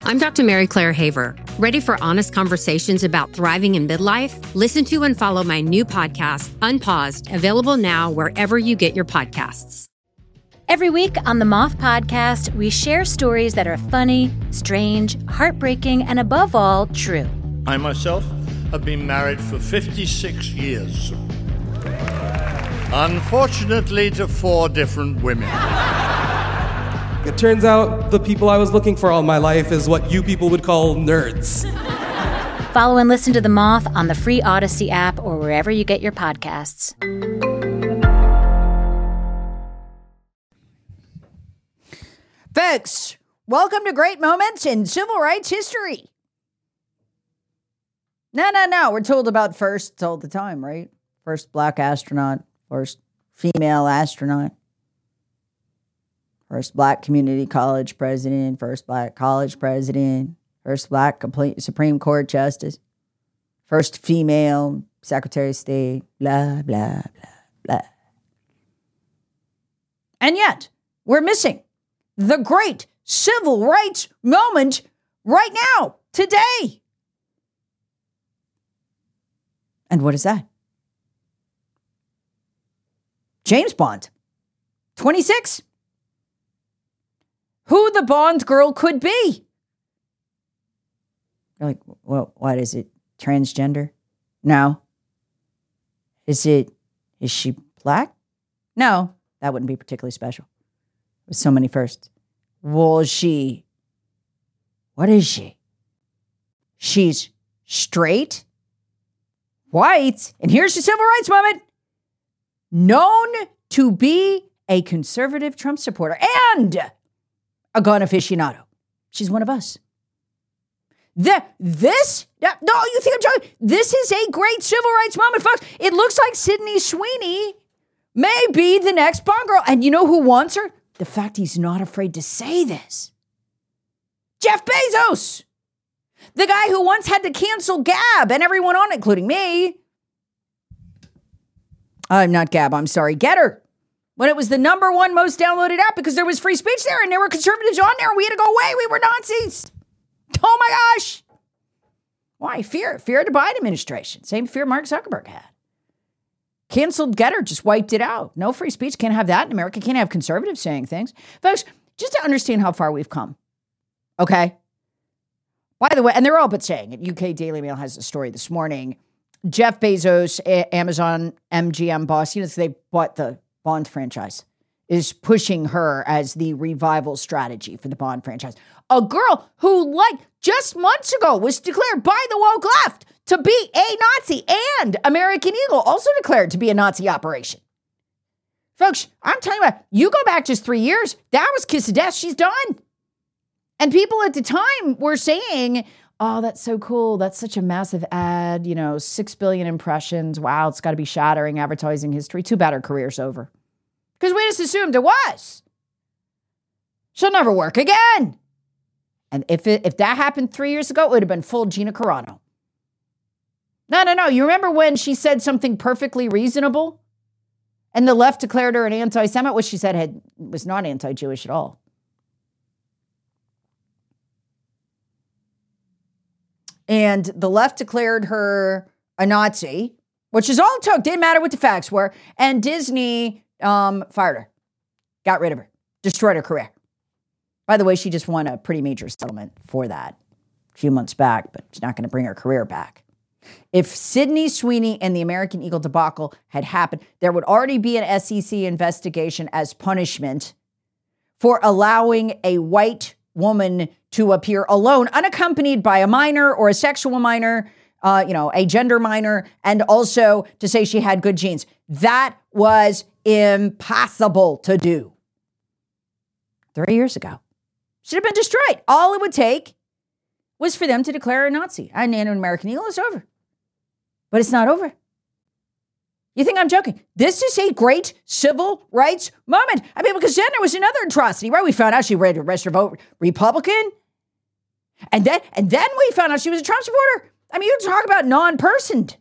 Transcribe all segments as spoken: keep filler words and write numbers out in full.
I'm Doctor Mary Claire Haver. Ready for honest conversations about thriving in midlife? Listen to and follow my new podcast, Unpaused, available now wherever you get your podcasts. Every week on the Moth Podcast, we share stories that are funny, strange, heartbreaking, and above all, true. I myself have been married for fifty-six years. Unfortunately, to four different women. It turns out the people I was looking for all my life is what you people would call nerds. Follow and listen to The Moth on the free Odyssey app or wherever you get your podcasts. Folks, welcome to Great Moments in Civil Rights History. No, no, no. We're told about firsts all the time, right? First black astronaut, first female astronaut, first black community college president, first black college president, first black complete Supreme Court justice, first female Secretary of State, blah, blah, blah, blah. And yet, we're missing the great civil rights moment right now, today. And what is that? James Bond, twenty-six. Who the Bond girl could be? You're like, well, what is it? Transgender? No. Is it, is she black? No, that wouldn't be particularly special. With so many firsts. Was she, what is she? She's straight, white, and here's the civil rights moment, known to be a conservative Trump supporter and a gun aficionado. She's one of us. The, this, no, you think I'm joking? This is a great civil rights moment, folks. It looks like Sydney Sweeney may be the next Bond girl. And you know who wants her? The fact he's not afraid to say this. Jeff Bezos. The guy who once had to cancel Gab and everyone on it, including me. I'm not Gab, I'm sorry, Getter. When it was the number one most downloaded app because there was free speech there and there were conservatives on there and we had to go away. We were Nazis. Oh my gosh. Why? Fear. Fear of the Biden administration. Same fear Mark Zuckerberg had. Canceled Getter, just wiped it out. No free speech. Can't have that in America. Can't have conservatives saying things. Folks, just to understand how far we've come. Okay? By the way, and they're all but saying it. U K Daily Mail has a story this morning. Jeff Bezos, a- Amazon M G M boss, you know, they bought the Bond franchise, is pushing her as the revival strategy for the Bond franchise. A girl who, like, just months ago was declared by the woke left to be a Nazi, and American Eagle also declared to be a Nazi operation. Folks, I'm telling you what, you go back just three years, that was kiss of death, she's done. And people at the time were saying, oh, that's so cool, that's such a massive ad, you know, six billion impressions, wow, it's got to be shattering advertising history, too bad her career's over. Because we just assumed it was. She'll never work again. And if it, if that happened three years ago, it would have been full Gina Carano. No, no, no. You remember when she said something perfectly reasonable? And the left declared her an anti-Semite, which she said had, was not anti-Jewish at all. And the left declared her a Nazi, which is all it took. Didn't matter what the facts were. And Disney um, fired her. Got rid of her. Destroyed her career. By the way, she just won a pretty major settlement for that a few months back, but it's not going to bring her career back. If Sydney Sweeney and the American Eagle debacle had happened, there would already be an S E C investigation as punishment for allowing a white woman to appear alone, unaccompanied by a minor or a sexual minor, uh, you know, a gender minor, and also to say she had good genes. That was impossible to do. Three years ago. Should have been destroyed. All it would take was for them to declare her a Nazi. And an American Eagle is over. But it's not over. You think I'm joking? This is a great civil rights moment. I mean, because then there was another atrocity, right? We found out she read to register vote Republican. And then, and then we found out she was a Trump supporter. I mean, you talk about non-personed.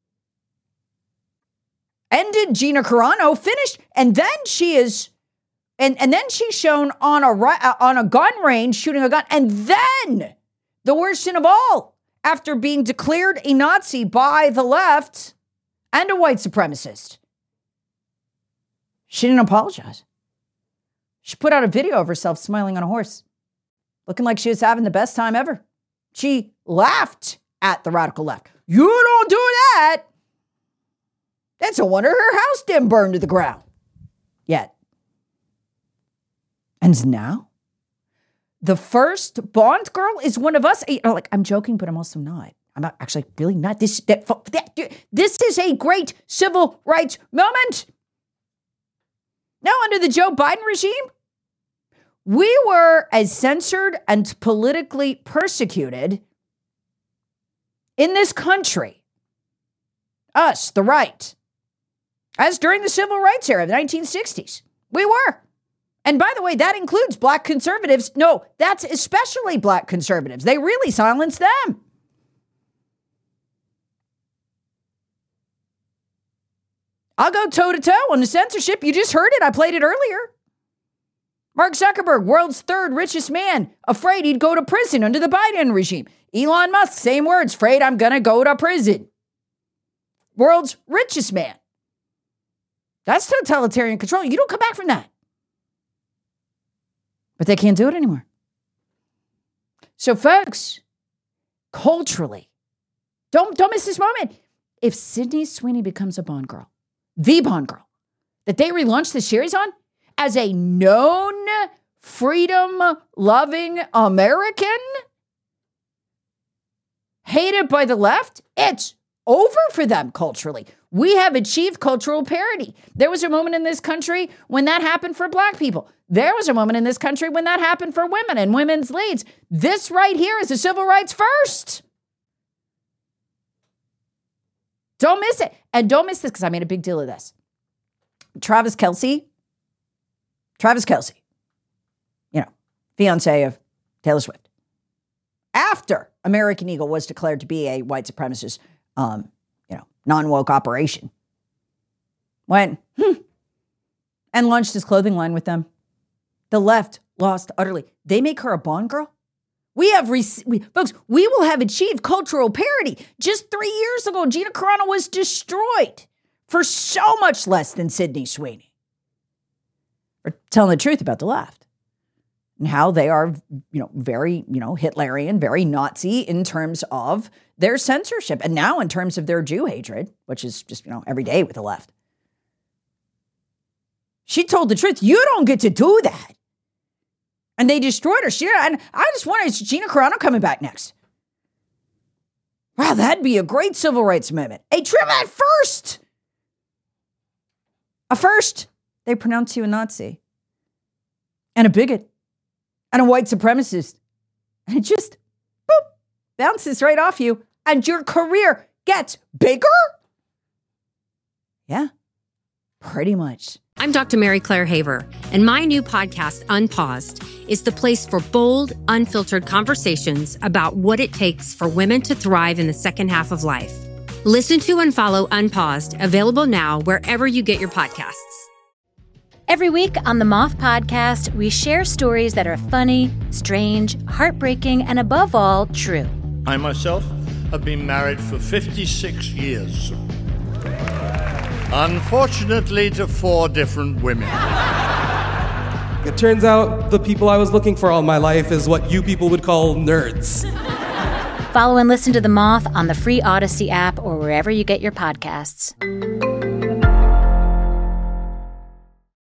Ended Gina Carano, finished. And then she is And, and then she's shown on a, on a gun range shooting a gun. And then, the worst sin of all, after being declared a Nazi by the left and a white supremacist, she didn't apologize. She put out a video of herself smiling on a horse, looking like she was having the best time ever. She laughed at the radical left. You don't do that. That's a wonder her house didn't burn to the ground yet. And now, the first Bond girl is one of us. Like, I'm joking, but I'm also not. I'm not actually really not. This, that, that, this is a great civil rights moment. Now, under the Joe Biden regime, we were as censored and politically persecuted in this country, us, the right, as during the civil rights era of the nineteen sixties. We were. And by the way, that includes black conservatives. No, that's especially black conservatives. They really silenced them. I'll go toe-to-toe on the censorship. You just heard it. I played it earlier. Mark Zuckerberg, world's third richest man, afraid he'd go to prison under the Biden regime. Elon Musk, same words, afraid I'm going to go to prison. World's richest man. That's totalitarian control. You don't come back from that. But they can't do it anymore. So, folks, culturally, don't, don't miss this moment. If Sydney Sweeney becomes a Bond girl, the Bond girl, that they relaunch the series on as a known freedom-loving American, hated by the left, it's over for them culturally. We have achieved cultural parity. There was a moment in this country when that happened for black people. There was a moment in this country when that happened for women and women's leads. This right here is a civil rights first. Don't miss it. And don't miss this because I made a big deal of this. Travis Kelce, Travis Kelce, you know, fiance of Taylor Swift. After American Eagle was declared to be a white supremacist, um, you know, non-woke operation, went hmm, and launched his clothing line with them. The left lost utterly. They make her a Bond girl. We have, re- we, folks, we will have achieved cultural parity. Just three years ago, Gina Carano was destroyed for so much less than Sydney Sweeney. For telling the truth about the left and how they are, you know, very, you know, Hitlerian, very Nazi in terms of their censorship. And now in terms of their Jew hatred, which is just, you know, every day with the left. She told the truth. You don't get to do that. And they destroyed her. She, and I just wonder, is Gina Carano coming back next? Wow, that'd be a great civil rights movement. A trim at first. A first, they pronounce you a Nazi. And a bigot. And a white supremacist. And it just, boop, bounces right off you. And your career gets bigger? Yeah, pretty much. I'm Doctor Mary Claire Haver, and my new podcast, Unpaused, is the place for bold, unfiltered conversations about what it takes for women to thrive in the second half of life. Listen to and follow Unpaused, available now wherever you get your podcasts. Every week on the Moth Podcast, we share stories that are funny, strange, heartbreaking, and above all, true. I myself have been married for fifty-six years. Unfortunately, to four different women. It turns out the people I was looking for all my life is what you people would call nerds. Follow and listen to The Moth on the free Odyssey app or wherever you get your podcasts.